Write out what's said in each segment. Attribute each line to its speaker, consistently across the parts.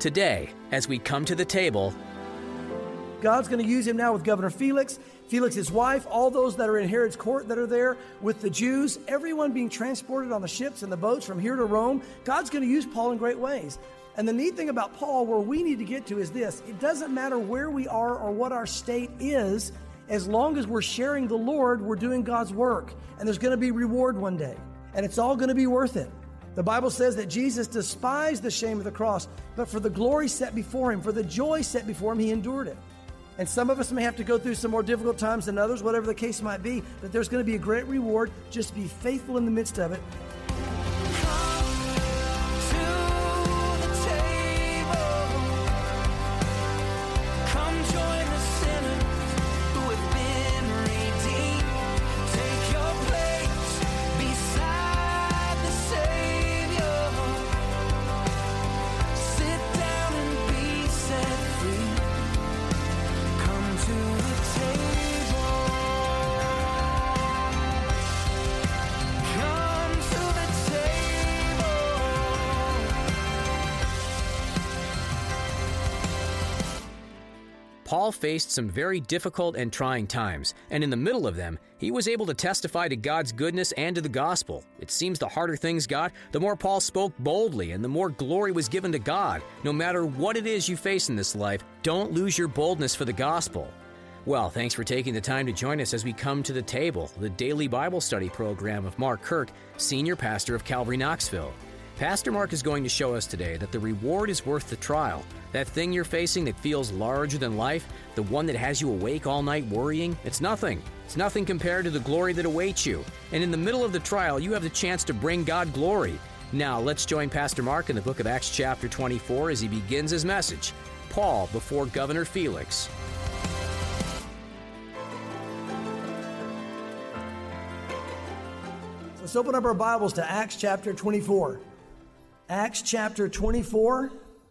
Speaker 1: Today, as we come to the table,
Speaker 2: God's going to use him now with Governor Felix, Felix's wife, all those that are in Herod's court that are there with the Jews, everyone being transported on the ships and the boats from here to Rome. God's going to use Paul in great ways. And the neat thing about Paul, where we need to get to is this: it doesn't matter where we are or what our state is, as long as we're sharing the Lord, we're doing God's work. And there's going to be reward one day. And it's all going to be worth it. The Bible says that Jesus despised the shame of the cross, but for the glory set before him, for the joy set before him, he endured it. And some of us may have to go through some more difficult times than others, whatever the case might be, but there's going to be a great reward. Just be faithful in the midst of it.
Speaker 1: Paul faced some very difficult and trying times, and in the middle of them, he was able to testify to God's goodness and to the gospel. It seems the harder things got, the more Paul spoke boldly and the more glory was given to God. No matter what it is you face in this life, don't lose your boldness for the gospel. Well, thanks for taking the time to join us as we come to the table, the daily Bible study program of Mark Kirk, Senior Pastor of Calvary Knoxville. Pastor Mark is going to show us today that the reward is worth the trial. That thing you're facing that feels larger than life, the one that has you awake all night worrying, it's nothing. It's nothing compared to the glory that awaits you. And in the middle of the trial, you have the chance to bring God glory. Now, let's join Pastor Mark in the book of Acts chapter 24 as he begins his message, Paul before Governor Felix.
Speaker 2: Let's open up our Bibles to Acts chapter 24. Acts chapter 24,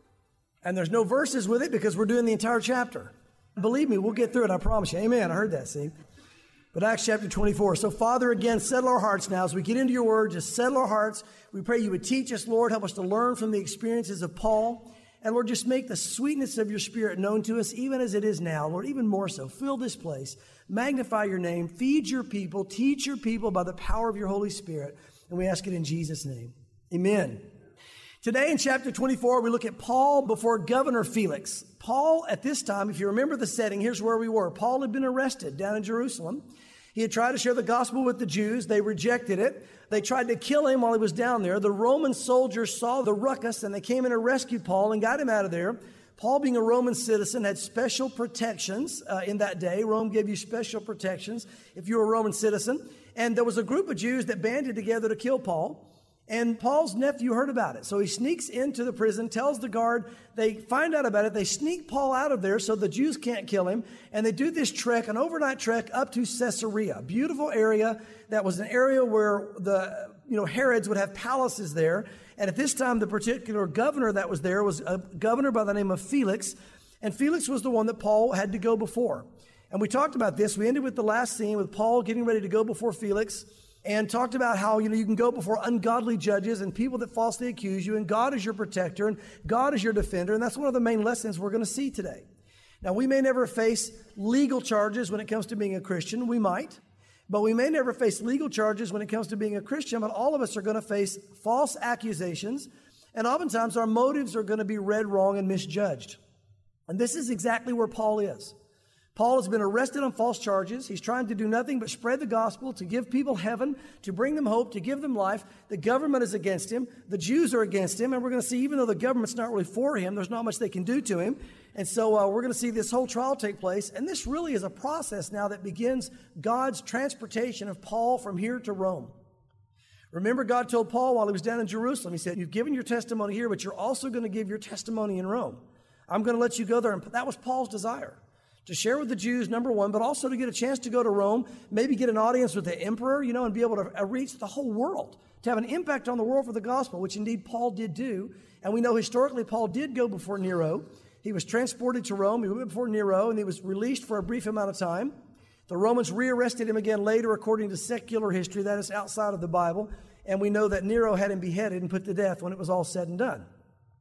Speaker 2: and there's no verses with it because we're doing the entire chapter. Believe me, we'll get through it, I promise you. Amen, I heard that, see? But Acts chapter 24. So Father, again, settle our hearts now. As we get into your word, just settle our hearts. We pray you would teach us, Lord. Help us to learn from the experiences of Paul. And Lord, just make the sweetness of your Spirit known to us, even as it is now. Lord, even more so. Fill this place. Magnify your name. Feed your people. Teach your people by the power of your Holy Spirit. And we ask it in Jesus' name. Amen. Today in chapter 24, we look at Paul before Governor Felix. Paul, at this time, if you remember the setting, here's where we were. Paul had been arrested down in Jerusalem. He had tried to share the gospel with the Jews. They rejected it. They tried to kill him while he was down there. The Roman soldiers saw the ruckus, and they came in and rescued Paul and got him out of there. Paul, being a Roman citizen, had special protections in that day. Rome gave you special protections if you were a Roman citizen. And there was a group of Jews that banded together to kill Paul. And Paul's nephew heard about it. So he sneaks into the prison, tells the guard, they find out about it. They sneak Paul out of there so the Jews can't kill him. And they do this trek, an overnight trek up to Caesarea, a beautiful area that was an area where the, Herods would have palaces there. And at this time, the particular governor that was there was a governor by the name of Felix. And Felix was the one that Paul had to go before. And we talked about this. We ended with the last scene with Paul getting ready to go before Felix. And talked about how, you can go before ungodly judges and people that falsely accuse you, and God is your protector, and God is your defender, and that's one of the main lessons we're going to see today. Now, we may never face legal charges when it comes to being a Christian. We might. But we may never face legal charges when it comes to being a Christian, but all of us are going to face false accusations, and oftentimes our motives are going to be read wrong and misjudged. And this is exactly where Paul is. Paul has been arrested on false charges. He's trying to do nothing but spread the gospel, to give people heaven, to bring them hope, to give them life. The government is against him. The Jews are against him. And we're going to see, even though the government's not really for him, there's not much they can do to him. And so we're going to see this whole trial take place. And this really is a process now that begins God's transportation of Paul from here to Rome. Remember, God told Paul while he was down in Jerusalem, he said, you've given your testimony here, but you're also going to give your testimony in Rome. I'm going to let you go there. And that was Paul's desire. To share with the Jews, number one, but also to get a chance to go to Rome, maybe get an audience with the emperor, and be able to reach the whole world, to have an impact on the world for the gospel, which indeed Paul did do. And we know historically Paul did go before Nero. He was transported to Rome. He went before Nero, and he was released for a brief amount of time. The Romans rearrested him again later, according to secular history. That is outside of the Bible. And we know that Nero had him beheaded and put to death when it was all said and done.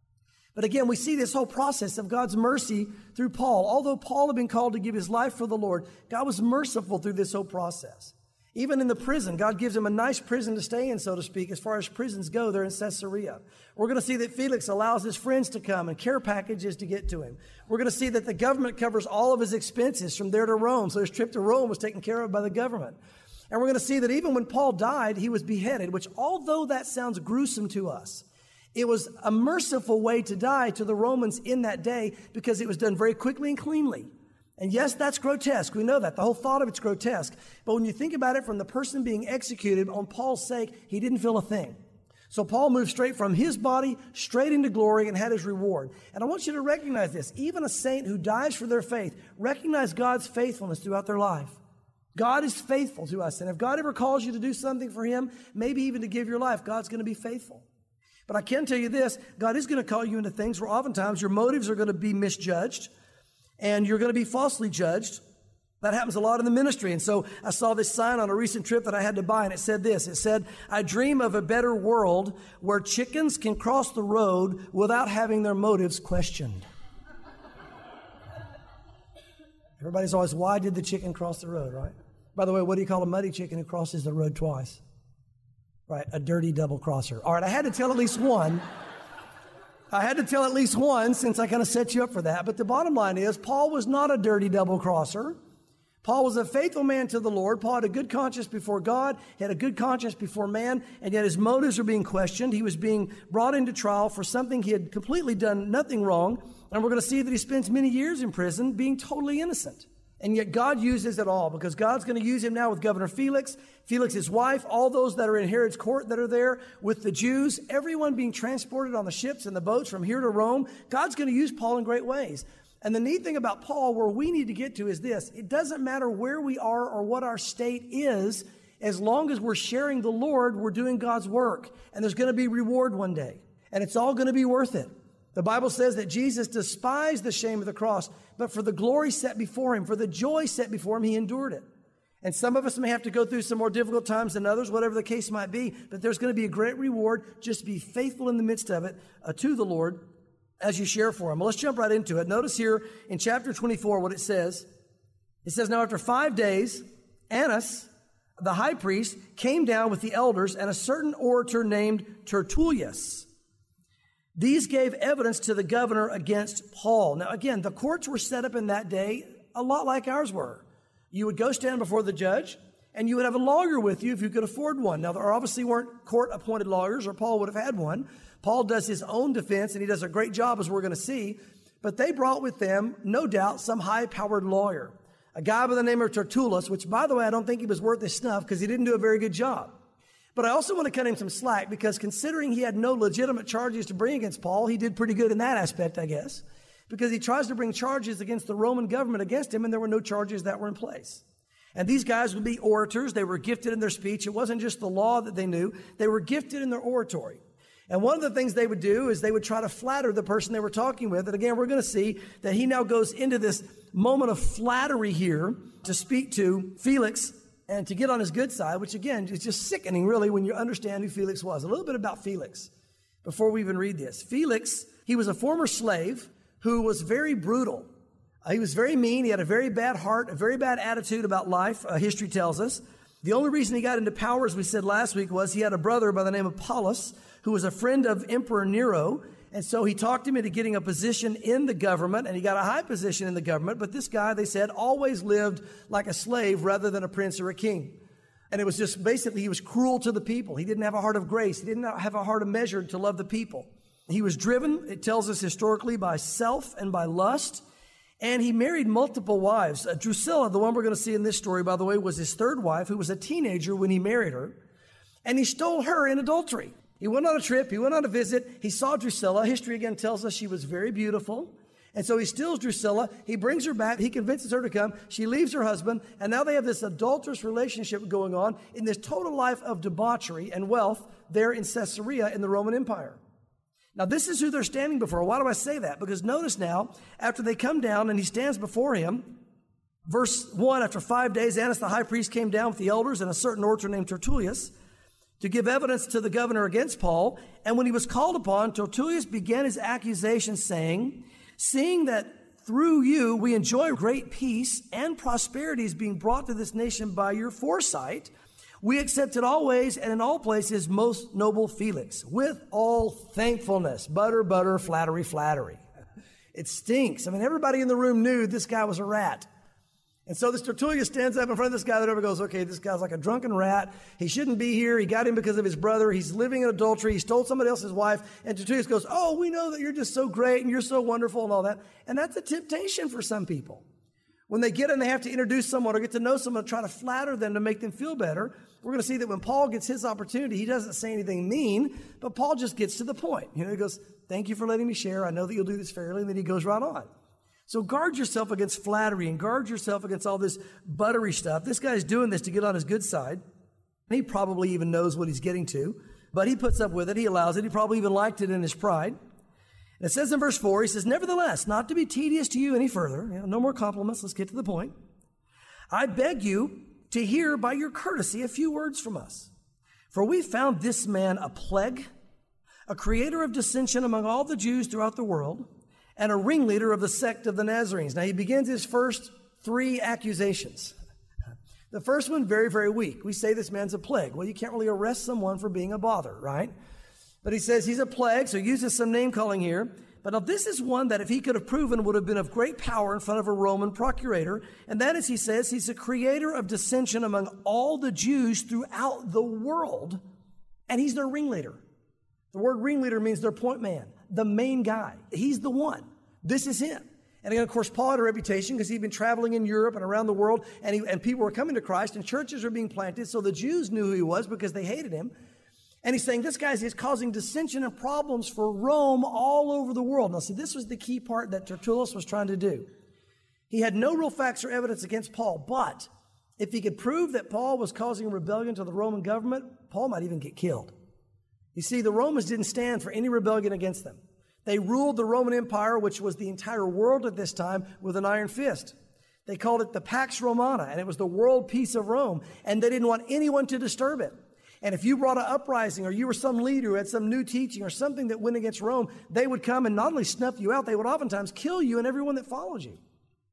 Speaker 2: But again, we see this whole process of God's mercy through Paul. Although Paul had been called to give his life for the Lord, God was merciful through this whole process. Even in the prison, God gives him a nice prison to stay in, so to speak, as far as prisons go there in Caesarea. We're going to see that Felix allows his friends to come and care packages to get to him. We're going to see that the government covers all of his expenses from there to Rome. So his trip to Rome was taken care of by the government. And we're going to see that even when Paul died, he was beheaded, which although that sounds gruesome to us, it was a merciful way to die to the Romans in that day because it was done very quickly and cleanly. And yes, that's grotesque. We know that. The whole thought of it's grotesque. But when you think about it from the person being executed on Paul's sake, he didn't feel a thing. So Paul moved straight from his body straight into glory and had his reward. And I want you to recognize this. Even a saint who dies for their faith, recognize God's faithfulness throughout their life. God is faithful to us. And if God ever calls you to do something for him, maybe even to give your life, God's going to be faithful. But I can tell you this, God is going to call you into things where oftentimes your motives are going to be misjudged. And you're going to be falsely judged. That happens a lot in the ministry. And so I saw this sign on a recent trip that I had to buy, and it said this. It said, I dream of a better world where chickens can cross the road without having their motives questioned. Everybody's always, why did the chicken cross the road, right? By the way, what do you call a muddy chicken who crosses the road twice? Right, a dirty double crosser. All right, I had to tell at least one. Since I kind of set you up for that. But the bottom line is, Paul was not a dirty double crosser. Paul was a faithful man to the Lord. Paul had a good conscience before God. He had a good conscience before man. And yet his motives were being questioned. He was being brought into trial for something he had completely done nothing wrong. And we're going to see that he spends many years in prison being totally innocent. And yet God uses it all because God's going to use him now with Governor Felix, Felix's wife, all those that are in Herod's court that are there with the Jews, everyone being transported on the ships and the boats from here to Rome. God's going to use Paul in great ways. And the neat thing about Paul, where we need to get to is this. It doesn't matter where we are or what our state is, as long as we're sharing the Lord, we're doing God's work. And there's going to be reward one day. And it's all going to be worth it. The Bible says that Jesus despised the shame of the cross, but for the glory set before him, for the joy set before him, he endured it. And some of us may have to go through some more difficult times than others, whatever the case might be, but there's going to be a great reward. Just be faithful in the midst of it to the Lord as you share for him. Well, let's jump right into it. Notice here in chapter 24 what it says. It says, now after 5 days, Annas, the high priest, came down with the elders and a certain orator named Tertullus. These gave evidence to the governor against Paul. Now, again, the courts were set up in that day a lot like ours were. You would go stand before the judge, and you would have a lawyer with you if you could afford one. Now, there obviously weren't court-appointed lawyers, or Paul would have had one. Paul does his own defense, and he does a great job, as we're going to see. But they brought with them, no doubt, some high-powered lawyer, a guy by the name of Tertullus, which, by the way, I don't think he was worth his snuff because he didn't do a very good job. But I also want to cut him some slack because considering he had no legitimate charges to bring against Paul, he did pretty good in that aspect, I guess, because he tries to bring charges against the Roman government against him, and there were no charges that were in place. And these guys would be orators. They were gifted in their speech. It wasn't just the law that they knew. They were gifted in their oratory. And one of the things they would do is they would try to flatter the person they were talking with. And again, we're going to see that he now goes into this moment of flattery here to speak to Felix and to get on his good side, which again is just sickening really when you understand who Felix was. A little bit about Felix before we even read this. Felix, he was a former slave who was very brutal. He was very mean. He had a very bad heart, a very bad attitude about life, history tells us. The only reason he got into power, as we said last week, was he had a brother by the name of Paulus, who was a friend of Emperor Nero. And so he talked him into getting a position in the government, and he got a high position in the government. But this guy, they said, always lived like a slave rather than a prince or a king. And it was just basically he was cruel to the people. He didn't have a heart of grace. He didn't have a heart of measure to love the people. He was driven, it tells us historically, by self and by lust. And he married multiple wives. Drusilla, the one we're going to see in this story, by the way, was his third wife, who was a teenager when he married her. And he stole her in adultery. He went on a trip. He went on a visit. He saw Drusilla. History again tells us she was very beautiful. And so he steals Drusilla. He brings her back. He convinces her to come. She leaves her husband. And now they have this adulterous relationship going on in this total life of debauchery and wealth there in Caesarea in the Roman Empire. Now, this is who they're standing before. Why do I say that? Because notice now, after they come down and he stands before him, verse 1, after 5 days, Annas the high priest came down with the elders and a certain orator named Tertullus. to give evidence to the governor against Paul. And when he was called upon, Tertullus began his accusation saying, seeing that through you we enjoy great peace and prosperity is being brought to this nation by your foresight, we accepted always and in all places most noble Felix, with all thankfulness. Butter, butter, flattery, flattery. It stinks. I mean, everybody in the room knew this guy was a rat. And so this Tertullus stands up in front of this guy that over goes, okay, this guy's like a drunken rat. He shouldn't be here. He got him because of his brother. He's living in adultery. He stole somebody else's wife. And Tertullus goes, oh, we know that you're just so great and you're so wonderful and all that. And that's a temptation for some people. When they get in, they have to introduce someone or get to know someone to try to flatter them to make them feel better. We're going to see that when Paul gets his opportunity, he doesn't say anything mean, but Paul just gets to the point. You know, he goes, thank you for letting me share. I know that you'll do this fairly. And then he goes right on. So guard yourself against flattery and guard yourself against all this buttery stuff. This guy's doing this to get on his good side. He probably even knows what he's getting to, but he puts up with it. He allows it. He probably even liked it in his pride. And it says in verse 4, he says, nevertheless, not to be tedious to you any further, no more compliments, let's get to the point. I beg you to hear by your courtesy a few words from us. For we found this man a plague, a creator of dissension among all the Jews throughout the world, and a ringleader of the sect of the Nazarenes. Now he begins his first 3 accusations. The first one, very, very weak. We say this man's a plague. Well, you can't really arrest someone for being a bother, right? But he says he's a plague, so he uses some name calling here. But now this is one that if he could have proven would have been of great power in front of a Roman procurator. And that is, he says, he's a creator of dissension among all the Jews throughout the world. And he's their ringleader. The word ringleader means their point man, the main guy. He's the one. This is him. And again, of course, Paul had a reputation because he'd been traveling in Europe and around the world, and people were coming to Christ, and churches were being planted. So the Jews knew who he was because they hated him. And he's saying this guy is causing dissension and problems for Rome all over the world. Now, see, this was the key part that Tertullus was trying to do. He had no real facts or evidence against Paul, but if he could prove that Paul was causing a rebellion to the Roman government, Paul might even get killed. You see, the Romans didn't stand for any rebellion against them. They ruled the Roman Empire, which was the entire world at this time, with an iron fist. They called it the Pax Romana, and it was the world peace of Rome, and they didn't want anyone to disturb it. And if you brought an uprising or you were some leader who had some new teaching or something that went against Rome, they would come and not only snuff you out, they would oftentimes kill you and everyone that followed you.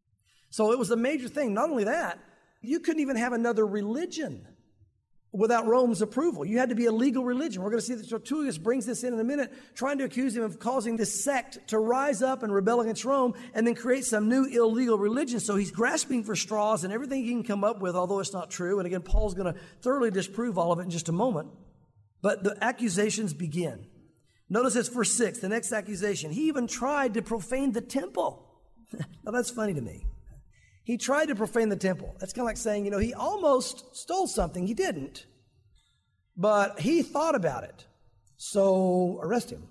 Speaker 2: So it was a major thing. Not only that, you couldn't even have another religion without Rome's approval. You had to be a legal religion. We're going to see that Tertullus brings this in a minute, trying to accuse him of causing this sect to rise up and rebel against Rome and then create some new illegal religion. So he's grasping for straws and everything he can come up with, although it's not true. And again, Paul's going to thoroughly disprove all of it in just a moment. But the accusations begin. Notice it's verse 6, the next accusation. He even tried to profane the temple. Now that's funny to me. He tried to profane the temple. That's kind of like saying, he almost stole something. He didn't. But he thought about it. So arrest him.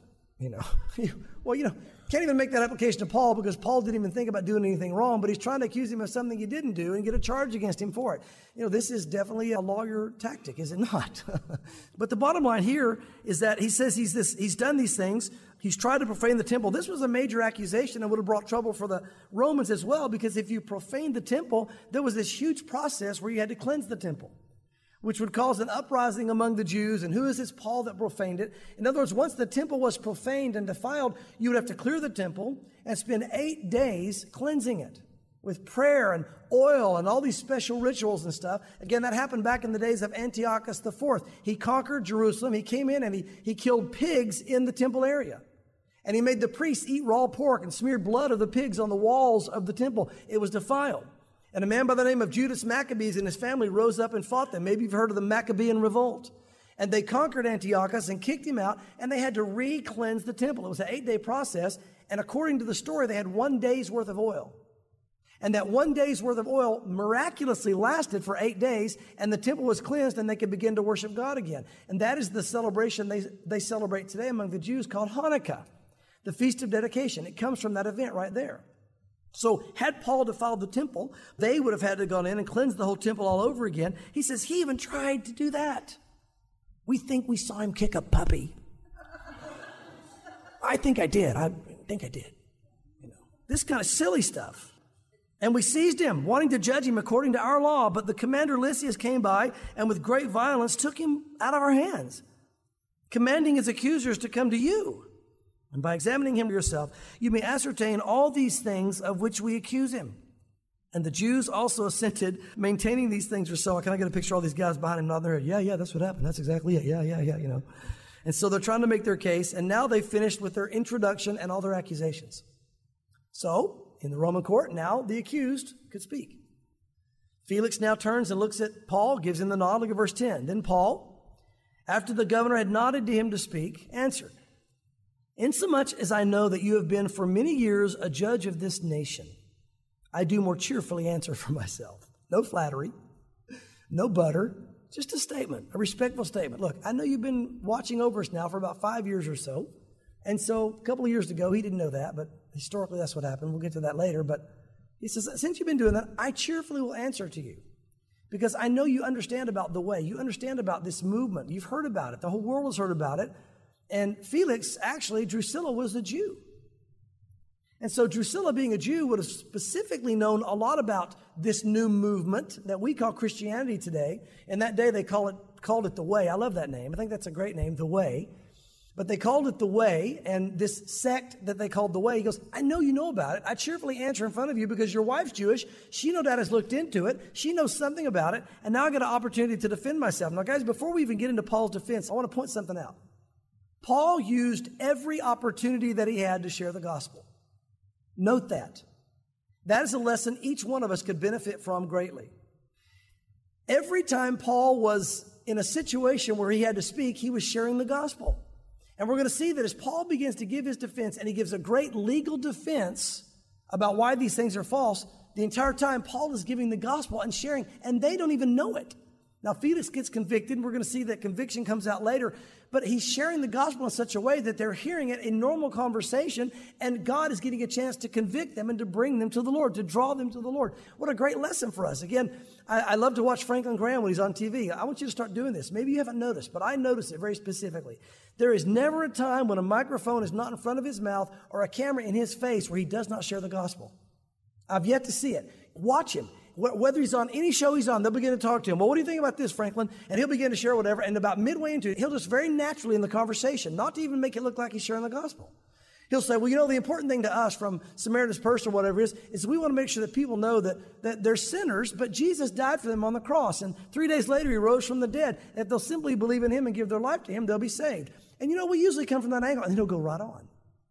Speaker 2: Can't even make that application to Paul because Paul didn't even think about doing anything wrong, but he's trying to accuse him of something he didn't do and get a charge against him for it. This is definitely a lawyer tactic, is it not? But the bottom line here is that he says he's done these things. He's tried to profane the temple. This was a major accusation and would have brought trouble for the Romans as well, because if you profaned the temple, there was this huge process where you had to cleanse the temple, which would cause an uprising among the Jews. And who is this Paul that profaned it? In other words, once the temple was profaned and defiled, you would have to clear the temple and spend 8 days cleansing it with prayer and oil and all these special rituals and stuff. Again, that happened back in the days of Antiochus IV. He conquered Jerusalem. He came in and he killed pigs in the temple area. And he made the priests eat raw pork and smeared blood of the pigs on the walls of the temple. It was defiled. And a man by the name of Judas Maccabees and his family rose up and fought them. Maybe you've heard of the Maccabean revolt. And they conquered Antiochus and kicked him out, and they had to re-cleanse the temple. It was an 8-day process, and according to the story, they had 1 day's worth of oil. And that 1 day's worth of oil miraculously lasted for 8 days, and the temple was cleansed, and they could begin to worship God again. And that is the celebration they celebrate today among the Jews called Hanukkah, the Feast of Dedication. It comes from that event right there. So had Paul defiled the temple, they would have had to go in and cleanse the whole temple all over again. He says he even tried to do that. We think we saw him kick a puppy. I think I did. This kind of silly stuff. And we seized him, wanting to judge him according to our law. But the commander Lysias came by and with great violence took him out of our hands, commanding his accusers to come to you. And by examining him yourself, you may ascertain all these things of which we accuse him. And the Jews also assented, maintaining these things were so. Can I get a picture of all these guys behind him nodding their head? Yeah, that's what happened. That's exactly it. Yeah, you know. And so they're trying to make their case, and now they've finished with their introduction and all their accusations. So, in the Roman court, now the accused could speak. Felix now turns and looks at Paul, gives him the nod. Look at verse 10. Then Paul, after the governor had nodded to him to speak, answered, "Insomuch as I know that you have been for many years a judge of this nation, I do more cheerfully answer for myself." No flattery, no butter, just a statement, a respectful statement. Look, I know you've been watching over us now for about 5 years or so. And so a couple of years ago, he didn't know that, but historically that's what happened. We'll get to that later. But he says, since you've been doing that, I cheerfully will answer to you. Because I know you understand about the way. You understand about this movement. You've heard about it. The whole world has heard about it. And Felix, actually, Drusilla was a Jew. And so Drusilla, being a Jew, would have specifically known a lot about this new movement that we call Christianity today. In that day, they called it the Way. I love that name. I think that's a great name, the Way. But they called it the Way, and this sect that they called the Way, he goes, I know you know about it. I cheerfully answer in front of you because your wife's Jewish. She no doubt has looked into it. She knows something about it. And now I get an opportunity to defend myself. Now, guys, before we even get into Paul's defense, I want to point something out. Paul used every opportunity that he had to share the gospel. Note that. That is a lesson each one of us could benefit from greatly. Every time Paul was in a situation where he had to speak, he was sharing the gospel. And we're going to see that as Paul begins to give his defense, and he gives a great legal defense about why these things are false, the entire time Paul is giving the gospel and sharing, and they don't even know it. Now, Felix gets convicted, and we're going to see that conviction comes out later, but he's sharing the gospel in such a way that they're hearing it in normal conversation, and God is getting a chance to convict them and to bring them to the Lord, to draw them to the Lord. What a great lesson for us. Again, I love to watch Franklin Graham when he's on TV. I want you to start doing this. Maybe you haven't noticed, but I notice it very specifically. There is never a time when a microphone is not in front of his mouth or a camera in his face where he does not share the gospel. I've yet to see it. Watch him. Whether he's on any show he's on, they'll begin to talk to him. Well, what do you think about this, Franklin? And he'll begin to share whatever. And about midway into it, he'll just very naturally in the conversation, not to even make it look like he's sharing the gospel. He'll say, well, you know, the important thing to us from Samaritan's Purse or whatever it is we want to make sure that people know that they're sinners, but Jesus died for them on the cross. And 3 days later, he rose from the dead. If they'll simply believe in him and give their life to him, they'll be saved. And you know, we usually come from that angle, and then he'll go right on.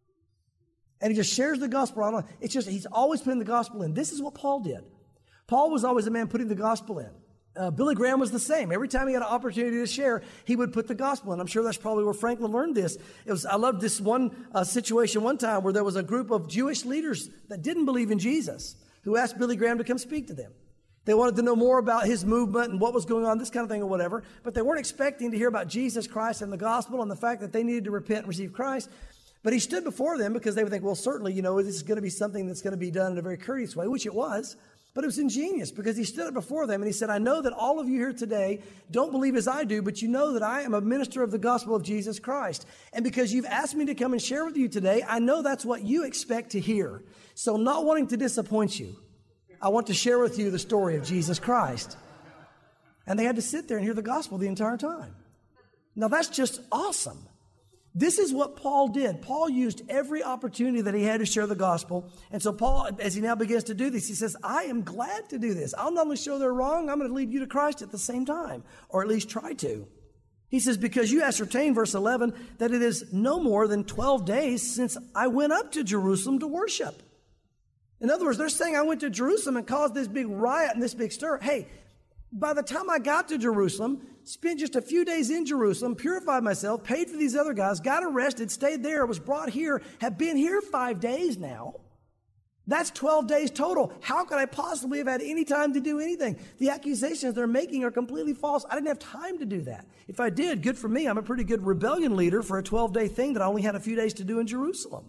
Speaker 2: And he just shares the gospel right on. It's just, he's always putting the gospel in. This is what Paul did. Paul was always a man putting the gospel in. Billy Graham was the same. Every time he had an opportunity to share, he would put the gospel in. I'm sure that's probably where Franklin learned this. I loved this one situation one time where there was a group of Jewish leaders that didn't believe in Jesus who asked Billy Graham to come speak to them. They wanted to know more about his movement and what was going on, this kind of thing or whatever, but they weren't expecting to hear about Jesus Christ and the gospel and the fact that they needed to repent and receive Christ. But he stood before them because they would think, well, certainly, you know, this is going to be something that's going to be done in a very courteous way, which it was. But it was ingenious because he stood up before them and he said, I know that all of you here today don't believe as I do, but you know that I am a minister of the gospel of Jesus Christ. And because you've asked me to come and share with you today, I know that's what you expect to hear. So not wanting to disappoint you, I want to share with you the story of Jesus Christ. And they had to sit there and hear the gospel the entire time. Now that's just awesome. This is what Paul did. Paul used every opportunity that he had to share the gospel. And so Paul, as he now begins to do this, he says, I am glad to do this. I'll not only show they're wrong, I'm going to lead you to Christ at the same time, or at least try to. He says, because you ascertain, verse 11, that it is no more than 12 days since I went up to Jerusalem to worship. In other words, they're saying I went to Jerusalem and caused this big riot and this big stir. Hey, by the time I got to Jerusalem, spent just a few days in Jerusalem, purified myself, paid for these other guys, got arrested, stayed there, was brought here, have been here 5 days now. That's 12 days total. How could I possibly have had any time to do anything? The accusations they're making are completely false. I didn't have time to do that. If I did, good for me. I'm a pretty good rebellion leader for a 12-day thing that I only had a few days to do in Jerusalem.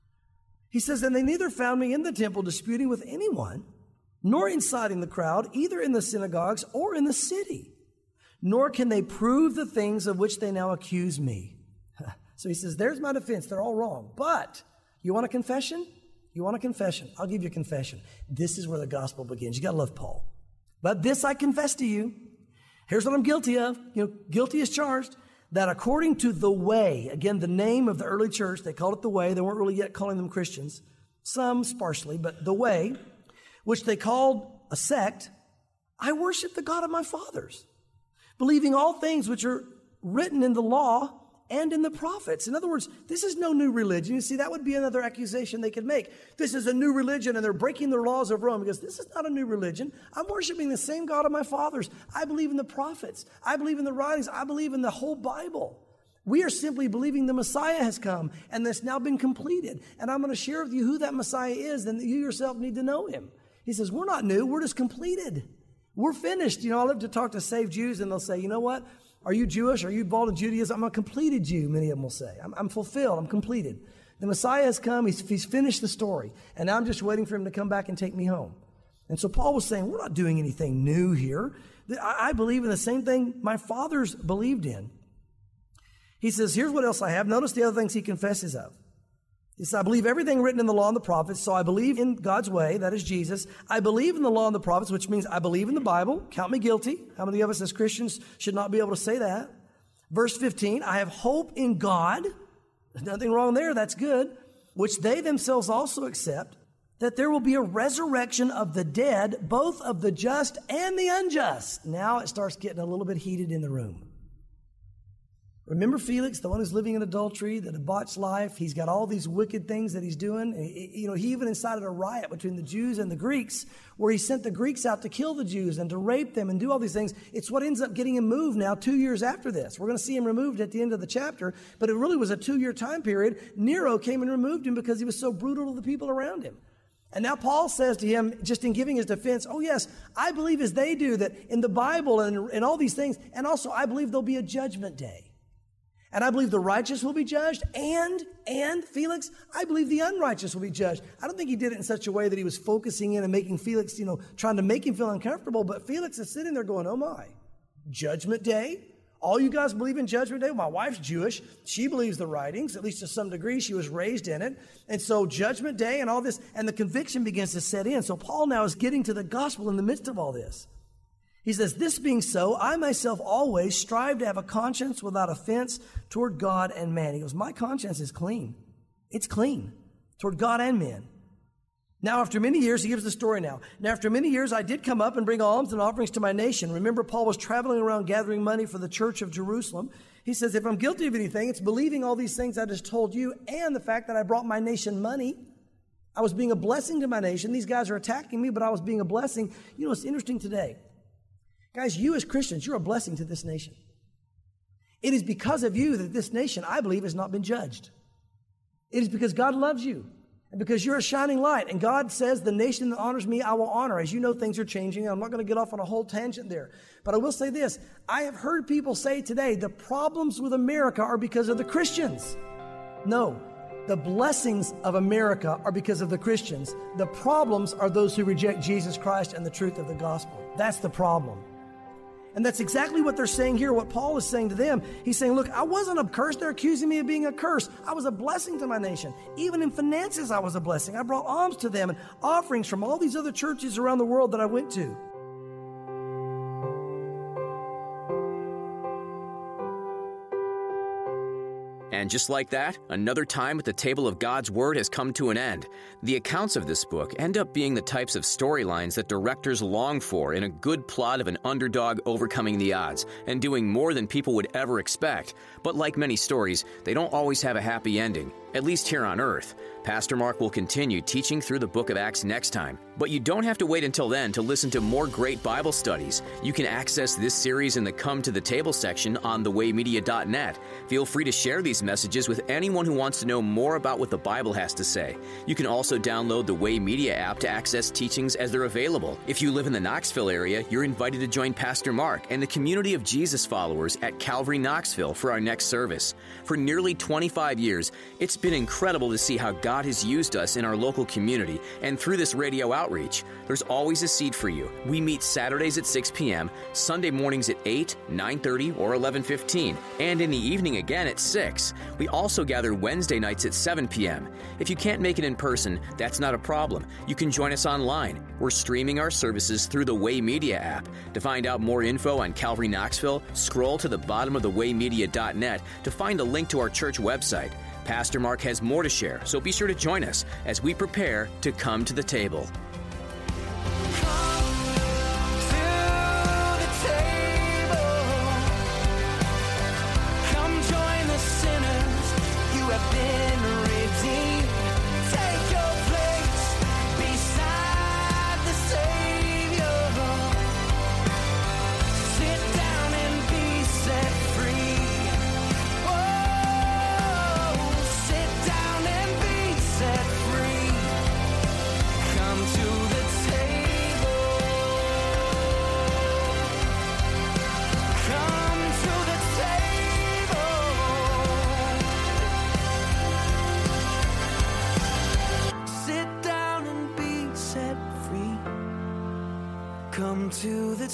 Speaker 2: He says, and they neither found me in the temple disputing with anyone, nor inciting the crowd, either in the synagogues or in the city. Nor can they prove the things of which they now accuse me. So he says, there's my defense. They're all wrong. But you want a confession? You want a confession? I'll give you a confession. This is where the gospel begins. You got to love Paul. But this I confess to you. Here's what I'm guilty of. Guilty as charged. That according to the way, again, the name of the early church, they called it the way. They weren't really yet calling them Christians. Some sparsely, but the way, which they called a sect, I worship the God of my fathers, believing all things which are written in the law and in the prophets. In other words, this is no new religion. You see, that would be another accusation they could make. This is a new religion and they're breaking the laws of Rome, because this is not a new religion. I'm worshiping the same God of my fathers. I believe in the prophets. I believe in the writings. I believe in the whole Bible. We are simply believing the Messiah has come and that's now been completed. And I'm going to share with you who that Messiah is, and you yourself need to know him. He says, we're not new. We're just completed. We're finished. I love to talk to saved Jews, and they'll say, you know what? Are you Jewish? Are you involved in Judaism? I'm a completed Jew, many of them will say. I'm fulfilled. I'm completed. The Messiah has come. He's finished the story. And now I'm just waiting for him to come back and take me home. And so Paul was saying, we're not doing anything new here. I believe in the same thing my fathers believed in. He says, here's what else I have. Notice the other things he confesses of. He says, I believe everything written in the law and the prophets, so I believe in God's way, that is Jesus. I believe in the law and the prophets, which means I believe in the Bible. Count me guilty. How many of us as Christians should not be able to say that? Verse 15, I have hope in God. There's nothing wrong there. That's good. Which they themselves also accept, that there will be a resurrection of the dead, both of the just and the unjust. Now it starts getting a little bit heated in the room. Remember Felix, the one who's living in adultery, the debauched life? He's got all these wicked things that he's doing. He even incited a riot between the Jews and the Greeks, where he sent the Greeks out to kill the Jews and to rape them and do all these things. It's what ends up getting him moved now 2 years after this. We're going to see him removed at the end of the chapter, but it really was a 2-year time period. Nero came and removed him because he was so brutal to the people around him. And now Paul says to him, just in giving his defense, oh yes, I believe as they do that in the Bible and all these things, and also I believe there'll be a judgment day. And I believe the righteous will be judged, and Felix, I believe the unrighteous will be judged. I don't think he did it in such a way that he was focusing in and making Felix, trying to make him feel uncomfortable, but Felix is sitting there going, oh my, judgment day? All you guys believe in judgment day? Well, my wife's Jewish. She believes the writings, at least to some degree. She was raised in it. And so judgment day and all this, and the conviction begins to set in. So Paul now is getting to the gospel in the midst of all this. He says, this being so, I myself always strive to have a conscience without offense toward God and man. He goes, my conscience is clean. It's clean toward God and men. Now, after many years, he gives the story now. Now, after many years, I did come up and bring alms and offerings to my nation. Remember, Paul was traveling around gathering money for the church of Jerusalem. He says, if I'm guilty of anything, it's believing all these things I just told you and the fact that I brought my nation money. I was being a blessing to my nation. These guys are attacking me, but I was being a blessing. It's interesting today. Guys, you as Christians, you're a blessing to this nation. It is because of you that this nation, I believe, has not been judged. It is because God loves you and because you're a shining light. And God says, the nation that honors me, I will honor. As you know, things are changing. I'm not going to get off on a whole tangent there. But I will say this. I have heard people say today, the problems with America are because of the Christians. No, the blessings of America are because of the Christians. The problems are those who reject Jesus Christ and the truth of the gospel. That's the problem. And that's exactly what they're saying here, what Paul is saying to them. He's saying, look, I wasn't a curse. They're accusing me of being a curse. I was a blessing to my nation. Even in finances, I was a blessing. I brought alms to them and offerings from all these other churches around the world that I went to.
Speaker 1: And just like that, another time at the table of God's Word has come to an end. The accounts of this book end up being the types of storylines that directors long for in a good plot of an underdog overcoming the odds and doing more than people would ever expect. But like many stories, they don't always have a happy ending, at least here on Earth. Pastor Mark will continue teaching through the book of Acts next time. But you don't have to wait until then to listen to more great Bible studies. You can access this series in the Come to the Table section on thewaymedia.net. Feel free to share these messages with anyone who wants to know more about what the Bible has to say. You can also download the Way Media app to access teachings as they're available. If you live in the Knoxville area, you're invited to join Pastor Mark and the community of Jesus followers at Calvary Knoxville for our next service. For nearly 25 years, it's been been incredible to see how God has used us in our local community and through this radio outreach. There's always a seed for you. We meet Saturdays at 6 p.m., Sunday mornings at 8, 9:30, or 11:15, and in the evening again at 6. We also gather Wednesday nights at 7 p.m. If you can't make it in person, that's not a problem. You can join us online. We're streaming our services through the Way Media app. To find out more info on Calvary Knoxville, scroll to the bottom of thewaymedia.net to find a link to our church website. Pastor Mark has more to share, so be sure to join us as we prepare to come to the table.
Speaker 3: Come to the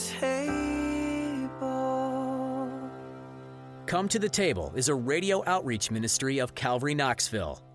Speaker 3: table.
Speaker 1: Come to the Table is a radio outreach ministry of Calvary Knoxville.